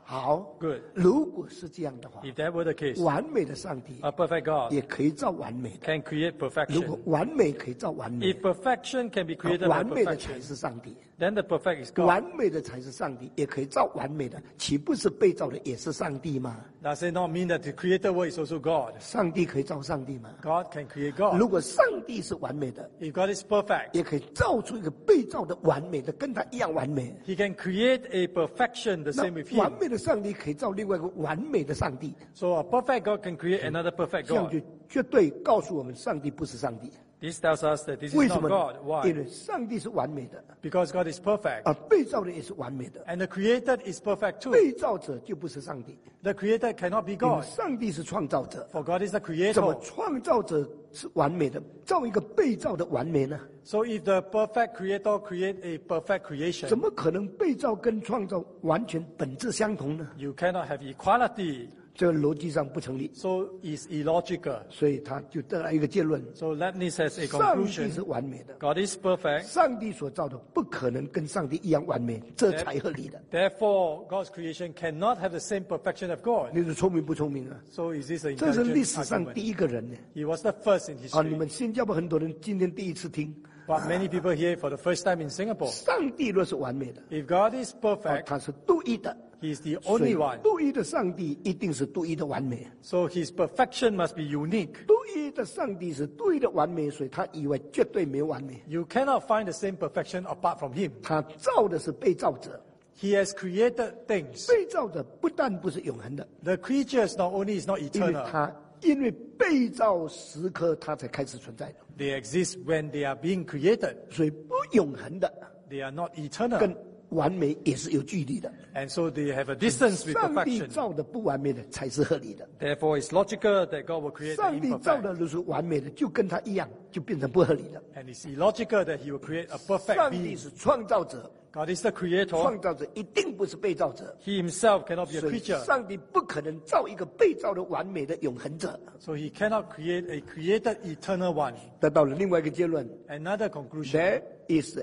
好 Good. 如果是这样的话， If that were the case, 完美的上帝 a perfect God 也可以造完美的。 can create 如果 perfection. 完美可以造完美 If perfection can be 的， created by 完美的才 perfection, 是上帝。 then the perfect is God. 完美的才是上帝，也可以造完美的，岂不是被造的也是上帝吗？ Does it not mean that the creator world is also God? 上帝可以造上帝吗？ God can create God. 如果上帝是完美的， If God is perfect, 也可以造出一个被造的完美的，跟他一样完美。 He can create a perfection the 那 same with 完 Him. 美的上帝可以造另外一个完美的上帝， So a perfect God can create another perfect 这样 God. 就绝对告诉我们，上帝不是上帝。 This tells us that this 为 is 什 not 么 God. 呢？ Why? 因为上帝是完美的， Because God is perfect. 而被造的也是完美的。 And the created is perfect too. 被造者就不是上帝， The created cannot be 因为 God. 上帝是创造者。 For God is the 怎么 creator. 创造者是完美的，造一个被造的完美呢？ So if the perfect creator create a perfect 怎 creation, 么可能被造跟创造完全本质相同呢？ you cannot have equality. 这个逻辑上不成立， So it's illogical. 所以他就得来一个结论： So Leibniz has a 上帝是 conclusion. 完美的， God is perfect. 上帝所造的不可能跟上帝一样完美，这才合理的。 Therefore, God's creation cannot have the same perfection of God. 你是聪明不聪明啊？ So is this an 这是历 intelligent 史上 argument? 第一个人呢。 He was the first in 啊，你 history. 们新加坡很多人今天第一次听， But many people hear it for the first time in Singapore. 上帝若是完美的， If God is 啊 perfect, 他是独一的， He is the 所以 only one. 独一的上帝一定是独一的完美。 So His perfection must be unique. 独一的上帝是独一的完美，所以他以外绝对没完美。 You cannot find the same perfection apart from Him. 他造的是被造者， He has created things. 被造者不但不是永恒的， The creatures not only is not 因为 eternal, 他因为被造时刻他才开始存在的， they exist when they are being created. 所以不永恒的 They are not eternal. 跟完美也是有距离的。 And so they have a distance with 上帝 perfection. 造的不完美的才是合理的， Therefore, it's logical that God will create the 上帝造 imperfect. 的如是完美的，就跟他一样，就变成不合理的。 And it's illogical that He will create a perfect 上帝 being. 是创造者， God is the creator. 创造者一定不是被造者， He Himself cannot be a 所以 creature. 上帝不可能造一个被造的完美的永恒者。 So He cannot create a created eternal one. 得到了另外一个结论 Another conclusion. ：There is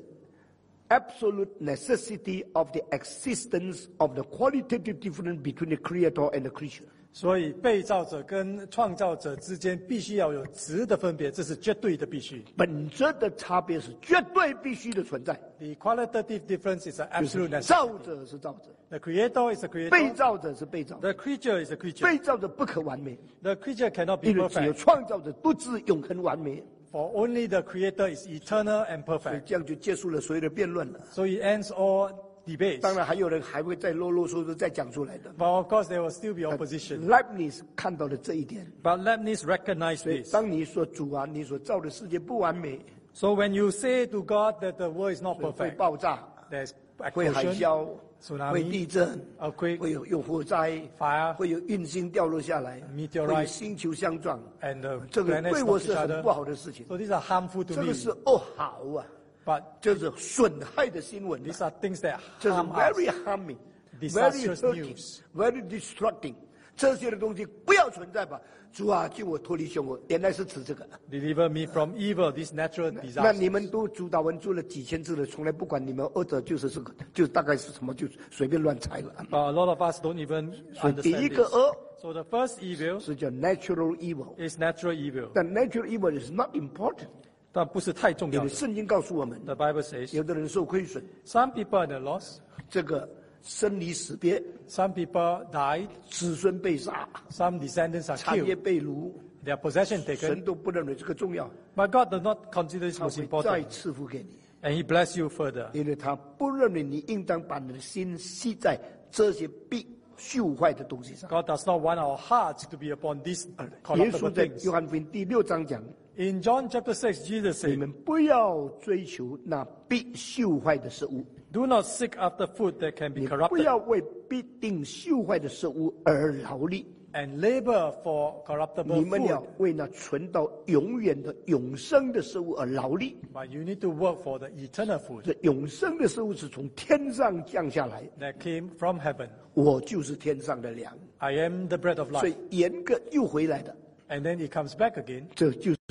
absolute necessity of the existence of the qualitative difference between the creator and the creature. 所以被造者跟创造者之间必须要有质的分别，这是绝对的必须。 本质的差别是绝对必须的存在， The qualitative difference is an 就是 absolute necessity. 造者是造者， The creator is a 被 creator. 造者是被造者， The creature is a creature. 被造者不可完美， The creature cannot be 因为只有 perfect. 创造者独自永恒完美。 For only the creator is eternal and 所以 perfect. 这样就结束了所有的辩论了。 So it ends all debates. 当然还有人还会再啰啰嗦嗦再讲出来的。 But of course there will still be opposition. Leibniz 看到了这一点， But Leibniz recognized 所以 this. 当你说主啊，你所造的世界不完美， So when you say to God that the world is not 会 perfect, 爆炸， there's 会海 explosion, 啸， tsunami, 会地震， earthquake, 会有有火灾， fire, 会有陨星掉落下来， Meteorite 会有星球相撞， and the 这个 planets 对我 knock 是 each 很 other. 不好的事情。 So these are harmful to 这 me. 个是哦好啊， But 这是损害的新闻啊， these are things that 这是 harm very us. harming, very Disastrous hurting, news. very destructing。这些的东西不要存在吧，主啊，救我脱离凶恶。原来是指这个。 Deliver me from evil, these natural 那你 disasters. 们都主导文做了几千字了，从来不管你们二者就是这个，就大概是什么就随便乱猜了。 But a lot of us don't even 所以第一 understand 个 this. 恶 So the first evil 是叫 natural evil， is natural evil. 但 natural evil is not important， 但不是太重因要的。 为圣经告诉我们， The Bible says 有的人受亏损， some people are at a loss, 这个生离死别， some people died, 子孙被杀， some descendants are 产业 killed, 被掳， their possession 神 taken. 都不认为这个重要， But God does not consider this 他 most 会再 important, 赐福给你， and He bless you further. 因为他不认为你应当把你的心系在这些必朽坏的东西上。 God does not want our hearts to be upon these 耶 corruptible 稣在 things. 约翰福音第六章讲， In John chapter six, Jesus 你 said, 们不要追求那必朽坏的事物， "Do not seek after food that can be 你不 corrupted, 要为必定朽坏的事物而劳力， and labor for corruptible 你们要 food, 为那存到永远的永生的事物而劳力。 but you need to work for the eternal food 这永生的事物是从天上降下来， that came from heaven. 我就是天上的粮， I am the bread of 所 life." 以严格又回来的， And then He comes back again. 这就是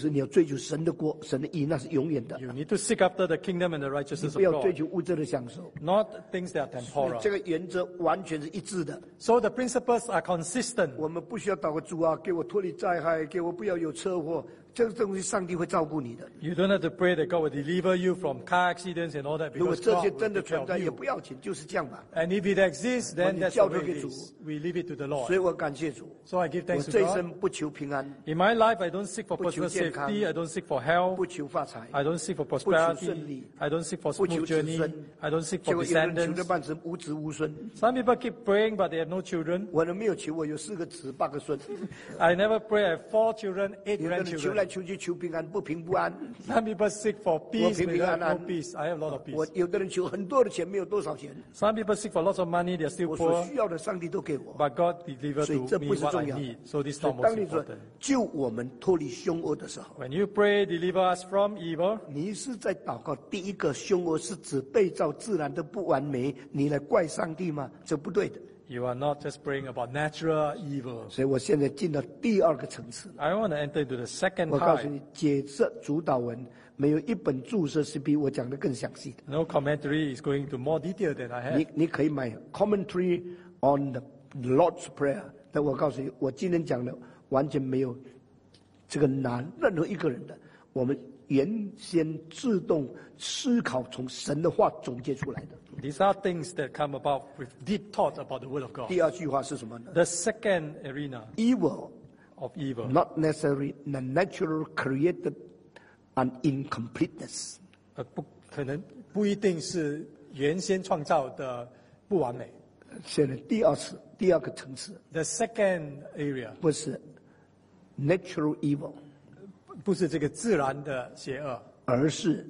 是你要追求神的国、神的义，那是永远的。 You need to seek after the kingdom and the 你 righteousness 不要 of 追 God, 求物质的享受。 not things that are temporal. 这个原则完全是一致的。 So the principles are consistent. 我们不需要祷告主啊，给我脱离灾害，给我不要有车祸。这个东西上帝会照顾你的。 You don't have to pray that God will deliver you from car accidents and all that 如果 because 这 God 些 will 真的 take care 存在， of 也 you. 不要紧，就是这样吧。 And if it exists, then 你 that's 交 the 托 way 给 it 主。 is. We leave it to the 所 Lord. 以我感谢主。 So I give 我 thanks to 这一 God. 生不求平安， In my life, I don't seek for 不求 personal 健康， safety. I don't seek for health. 不求发财， I don't seek for 不求顺利， prosperity. I don't seek for 不求 smooth 子 journey. 孙。 I don't seek 结 for 果有人求 descendants. 的半生无子无孙。 Some people keep praying, but they have no children. 我呢没有求，我有四个子八个孙。 I never pray. I have four children, eight 有的人求来 grandchildren. 求去求平安，不平不安。 Some people seek for peace, but they have no 我平平安安。 peace. I have a lot of 我 peace. 有的人求很多的钱，没有多少钱。 Some people seek for lots of money. They are still 我所 poor. 需要的，上帝都给我。 But God delivered 所以这 to 不 me 是 what 重 I 要的 need. So this is 所 not 以 most 当你说 important. 救我们脱离凶恶的时候， When you pray, deliver us from evil, 你是在祷告第一个凶恶是指被造自然的不完美，你来怪上帝吗？这不对的。 you are not just praying about natural evil. 所以我现在进到第二个层次。 I want to enter into the second 我告诉 type. 你，解释主导文没有一本注释是比我讲的更详细的。 No commentary is going to more detail than I 你 have. 你可以买 commentary on the Lord's Prayer， 但我告诉你，我今天讲的完全没有这个难任何一个人的。我们原先自动思考，从神的话总结出来的。 These are things that come about with deep thought about the Word of God. 第二句话是什么呢 The second arena ？Evil of evil. not necessarily the natural created an incompleteness。 呃，不可能不一定是原先创造的不完美。 现在第二次第二个层次 The second area 不是 natural evil， 不是这个自然的邪恶， 而是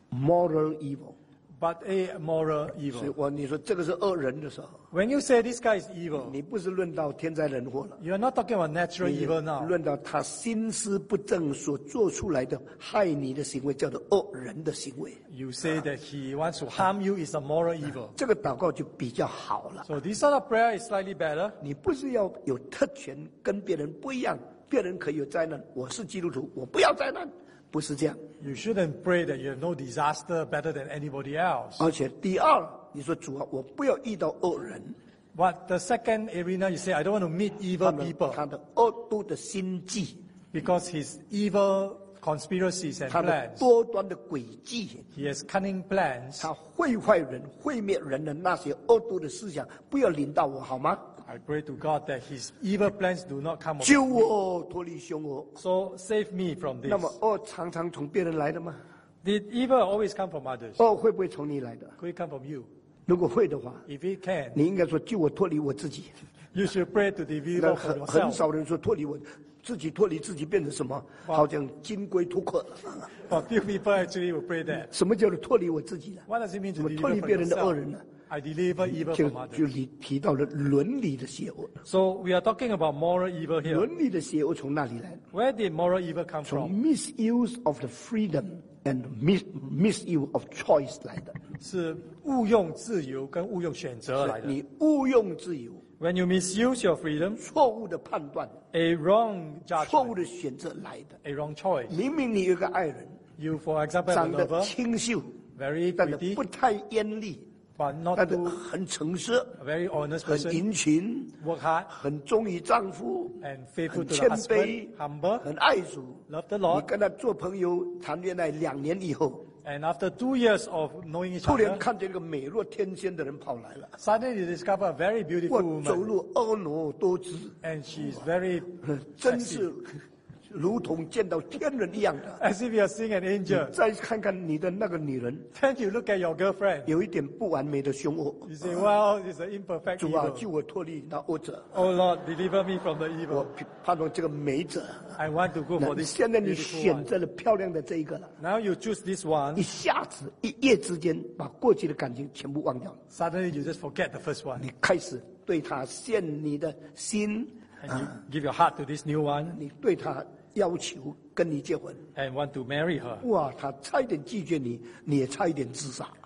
moral evil。 but a moral 所以 evil. 我你说这个是恶人的时候， When you say this guy is evil, 你不是论到天灾人祸了， you are not talking about natural 你 evil now. 论到他心思不正所做出来的害你的行为，叫做恶人的行为。 You say that he wants to harm you is a moral evil. 这个祷告就比较好了。 So this sort of prayer is slightly better. 你不是要有特权，跟别人不一样，别人可以有灾难，我是基督徒，我不要灾难，不是这样。 You shouldn't pray that you have no disaster better than anybody else. 而且第二，你说主啊，我不要遇到恶人， But the second arena, you say, I don't want to meet 他 evil 的 people 他的恶毒的心计， because his evil conspiracies and 他的 plans. 多端的诡计， He has cunning plans. 他毁坏人、毁灭人的那些恶毒的思想，不要临到我，好吗？ I pray to God that his evil plans do not come 救 upon me. 我脱离凶恶。 So save me from 那 this. 么恶常常从别人来的吗？ Did evil always come from others? 恶会不会从你来的？ Could it come from you? 如果会的话， If it can, 你应该说救我脱离我自己。 you should pray to 那 deliver from 很很 yourself. 少人说脱离我自己，脱离自己变成什么？好像金龟脱壳。 But few people actually will pray that. 什么叫做脱离我自己呢？ What does it mean 怎 to 么脱 deliver 离 from 别人的恶人 yourself? 呢？ I deliver evil 就 from 就 others. 你提到了伦理的邪恶。 So we are talking about moral evil here. 伦理的邪恶从哪里来？ Where did moral evil come 从 from? misuse of the freedom and mis misuse of choice 来的。 是误用自由跟误用选择来的。 你误用自由， When you misuse your freedom, 错误的判断， a wrong 错误 judgment, 的选择来的。 a wrong choice. 明明你有个爱人， You, for example, have 长 a 得 lover, 清秀， very 但是 pretty, 不太艳丽， but not 但是 too 很诚实， a very honest 很 person, 殷勤， work hard 很忠于丈夫， and faithful 很 to 谦 the 卑 husband, humble, 很爱主。 love the 你 Lord. 跟他做朋友谈恋爱两年以后， And after two years of knowing each 突然 other, 看见一个美若天仙的人跑来了， suddenly you discover a very beautiful 我走 woman, 路婀娜多姿， and she is very 真是如同见到天人一样的。 as if you are seeing an angel. 再看看你的那个女人， Then you look at your girlfriend. 有一点不完美的凶恶。 You say, well, it's an imperfect 主啊， evil. 救我脱离那恶者， Oh Lord, deliver me from the 我 evil. 盼望这个美者。 I want to go 那 for this 现在你 beautiful 选 one. 择了漂亮的这一个了， Now you choose this one. 一下子一夜之间把过去的感情全部忘掉了， Suddenly you just forget the first one. 你开始对他献你的心， And you give your heart to this new one 你对他要求跟你结婚。 and want to marry her. 哇，他差一点拒绝你，你也差一点自杀。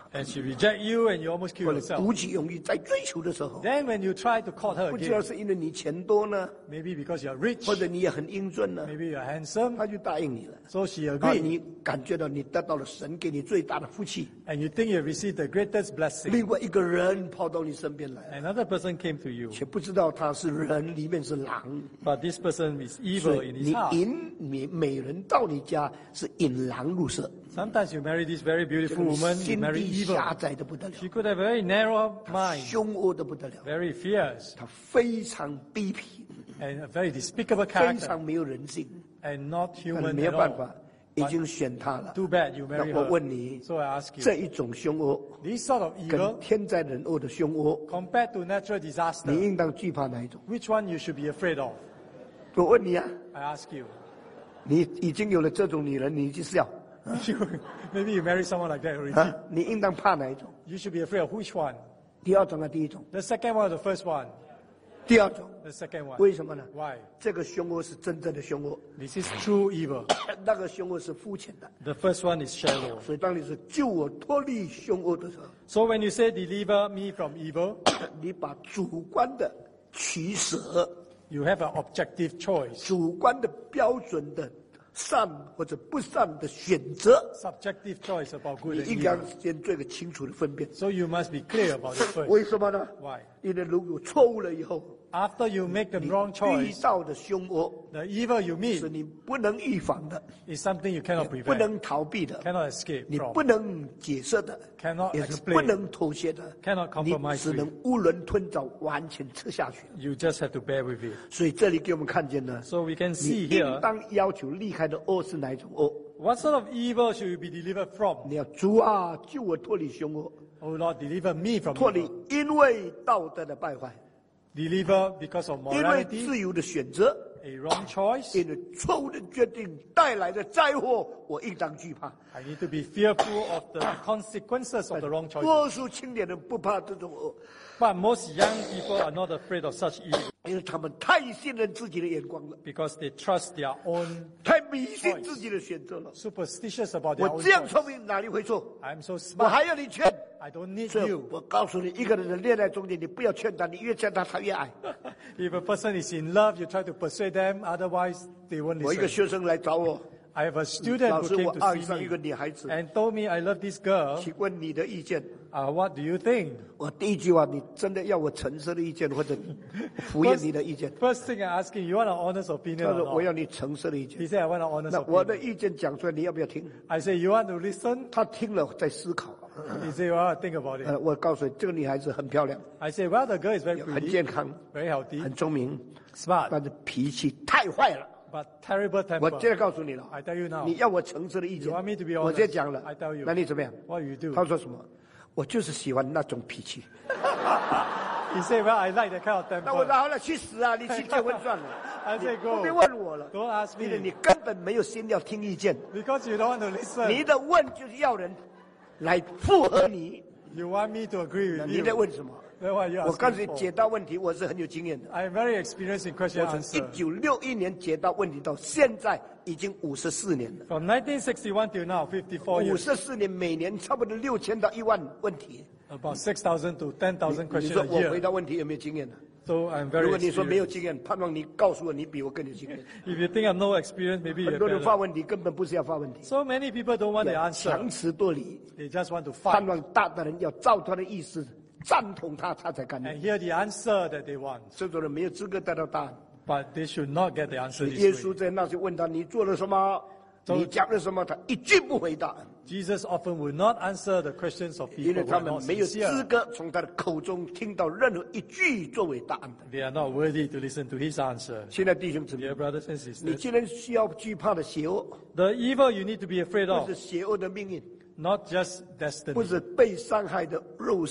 And she reject you and you almost kill 或者 yourself. 鼓起勇气在追求的时候， Then when you try to court her 不知道 again, 是因为你钱多呢， maybe because you're rich, 或者你也很英俊呢， maybe you're handsome, 他就答应你了。 so she 啊， agreed. 你感觉到你得到了神给你最大的福气， And you think you received the greatest blessing. 另外一个人跑到你身边来， Another person came to you, 却不知道他是人，里面是狼。 but this person is 所 evil 以 in his 你 heart. 引你美人到你家是引狼入舍， Sometimes you marry this very 这 beautiful 个 woman, you 心 marry 地 evil. 狭窄的不得了， She could have a very narrow mind, 凶恶的不得了， very fierce, 他非常卑鄙， and a very despicable 非 character, 常没有人性， and not 但 human 没有 at 办 all. 法，已经选他了。 Too bad you 那 marry 我 her. 问你， So I ask 这 you, 一种凶恶 this sort of 跟 evil 天灾人祸的凶恶， compared to natural 你 disaster, 应当惧怕哪一种？ which one you should be afraid of? 我问你啊， I ask you. 你已经有了这种女人，你去笑 Maybe you marry someone like that already. 啊？你应当怕哪一种？ You should be afraid of which one? 第二种啊，第一种？ The second one or the first one? 第二种， The second one. 为什么呢？ Why? 这个凶恶是真正的凶恶， This is true evil. 那个凶恶是肤浅的。 The first one is shallow. 所以当你是救我脱离凶恶的时候， So when you say deliver me from evil, 你把主观的取舍、 you have an objective choice. 主观的标准的善或者不善的选择， Subjective choice about good 你 and 应该 evil. 先做一个清楚的分辨。 So you must be clear about it first. 为什么呢？ Why? 因为如果错误了以后， After you make the 你 wrong 遇 choice, 到的凶恶 the evil you 是 meet 你不能预防的， is something you cannot 不 prevent, 能逃避的， cannot escape 你 from, 不能解释的， cannot 也是 explain 不能妥协的， cannot 你 compromise 只能 with. 囫囵吞枣，完全吃下去。 You just have to bear with it. 所以这里给我们看见呢， So we can 你 see 应 here, 当要求离开的恶是哪一种恶？ what sort of evil should you be delivered from? 你要主啊，救我脱离凶恶， Oh Lord, deliver me from 脱离 evil. 因为道德的败坏， Deliver because of 因为 morality, 自由的选择， a wrong choice. 因为错误的决定带来的灾祸，我应当惧怕。 I need to be fearful of the consequences of the wrong choices. 多数青年人不怕这种恶， But most young people are not afraid of such evil 因为他们太信任自己的眼光了， because they trust their own, 太迷信自己的选择了。 superstitious about their 我 own 这样 choice. 聪明哪里会错？ I'm so 我 smart. 还要你劝。 I don't need 所以 you. 我告诉你，一个人的恋爱中间，你不要劝他，你越劝他，他越爱。 If a person is in love, you try to persuade them. Otherwise, they won't 我一个 listen. 学生来找我， I have a student 老 who 师， came 我 to 爱 see 上一个 me 女孩子， and told me, I love this girl. 请问你的意见？ Uh, what do you think? 我第一句话，你真的要我诚实的意见，或者敷衍你的意见？ First thing I ask him, you want an honest 他 opinion 说 or 我要 not? 你诚实的意见 He。said, I want an honest 那我的 opinion. 意见讲出来，你要不要听？ I say, you want to listen? 他听了在思考。 He said, well, think about it. 呃，我告诉你，这个女孩子很漂亮， I say, well, the girl is very 很 pretty, 健康， very healthy, 很聪明， smart, 但是脾气太坏了。 but terrible 我 temper. 现在告诉你了， I tell you now. 你要我诚实的意见 You want me to be honest? 我直接讲了 I tell you. 那你怎么样？ What you do? 他说什么？我就是喜欢那种脾气。 He said, well, I like that kind of 那我 temper. 说好了，去死啊！你去结婚算了。 I 你 say, 不必 go. 问我了， Don't ask 因为 me. 你根本没有心要听意见。 Because you don't want to 你 listen. 的问就是要人来附和你。 You want me to agree 那 with 你在 you. 问什么？ Then what are you 我告诉 asking 你， for? 解答问题我是很有经验的。 I'm very experienced in question 我从 answer. 一九六一年解答问题到现在已经五十四年了。 From nineteen sixty-one till now, fifty-four 五 years. 十四年，每年差不多六千到一万问题。 About six thousand to ten thousand 你 questions 说 a 我回 year. 答问题有没有经验呢？ So I'm 如 very 果你说没有 experienced. 经验，盼望你告诉我你比我更有经验。 If you think I'm no experience, maybe 很 you're 多人发 better. 问题根本不是要发问题， So many people don't want the 要 answer. 强词夺理， They just want to 盼 fight 望大的人要照他的意思赞同他，他才敢。 and hear the answer that they want. 这种人没有资格得到答案。 But they should not get the answer 耶 this 稣 way. 在那时问他：“你做了什么？你讲了什么？”他一句不回答， Jesus often will not answer the questions of 因 people 为 who 他 are 们 not 没有资 sincere. 格从他的口中听到任何一句作为答案的。 They are not worthy to listen to his answer. 现在弟兄姊妹 Dear，brothers and 你 sisters, 既然需要惧怕的邪恶， the evil you need to be afraid 不 of, 是邪恶的命运， not just 不 destiny, 是被伤害的肉身，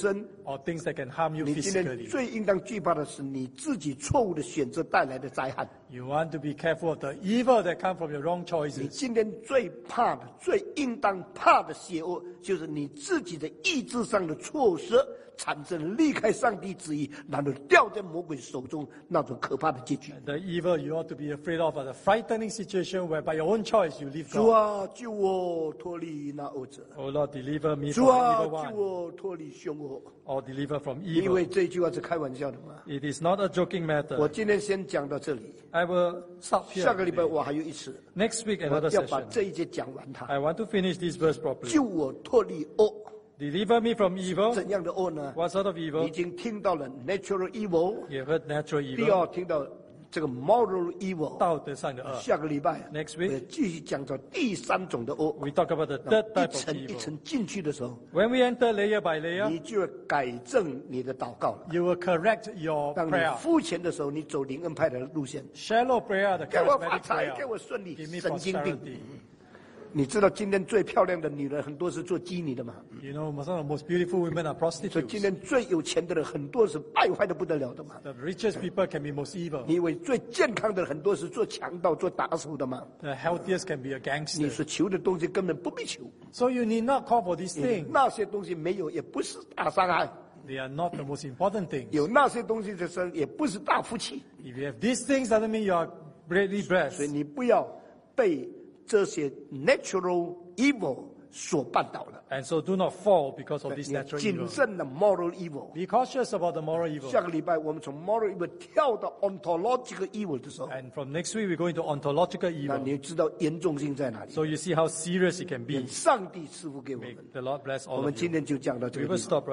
or things that can harm you 你今天 physically. 最应当惧怕的是你自己错误的选择带来的灾害。 You want to be careful of the evil that come from your wrong 你 choices. 今天最怕的、最应当怕的邪恶，就是你自己的意志上的错失，产生离开上帝旨意，然后掉在魔鬼手中那种可怕的结局。 The evil you ought to be afraid of are the frightening situation where by your own choice you leave 主 God. 啊，救我脱离那恶者！ Oh Lord, deliver me 主 from the 啊， evil 救 one, 我脱离凶恶！ or deliver from 因 evil. 为这一句话是开玩笑的嘛。 It is not a joking 我 matter. 今天先讲到这里， I will stop here. 下个礼拜 today. 我还有一次， Next week 我 another 要把 session. 这一节讲完它。 I want to finish this verse properly. 救我脱离恶， Deliver me from evil. 怎样的恶呢？ What sort of 你已 evil? 经听到了 natural evil， You have heard natural 第 evil. 二听到这个 moral evil。 道德上的恶。 下个礼拜 Next 我要 week 继续讲到第三种的恶。 We talk about the 那 third 一 type of 层一 evil. 层进去的时候， When we enter layer by layer, 你就要改正你的祷告了。 you will correct your 当你 prayer. 付钱的时候，你走灵恩派的路线， Shallow prayer, the 给我发 charismatic 财，给 prayer. 我顺利， Give me 神经病。 prosperity. 你知道今天最漂亮的女人很多是做妓女的嘛？ You know, some of the most beautiful women are 所以今 prostitutes. 天最有钱的人很多是败坏的不得了的嘛？ The richest people can be most evil. 你以为最健康的人很多是做强盗、做打手的嘛？ The healthiest can be a 你 gangster. 所求的东西根本不必求， So you need not call for these 因为 things. 那些东西没有也不是大伤害， They are not the most important things. 有那些东西的时候也不是大福气， If you have these things, doesn't mean you are greatly 所以 blessed. 你不要被这些 natural evil 所绊倒了， And so do not fall because of this 你要 natural 谨 evil. 慎的 moral evil。 Be cautious about the moral evil. 下个礼拜我们从 moral evil 跳到 ontological evil 的时候， And from next week, we're going to ontological 那 evil. 你知道严重性在哪里？ So you see how serious it can be. 愿上帝赐福给我 May 们。 the Lord bless 我 all 们 of 今 you. 天就讲到这 We 个 will 地方。 stop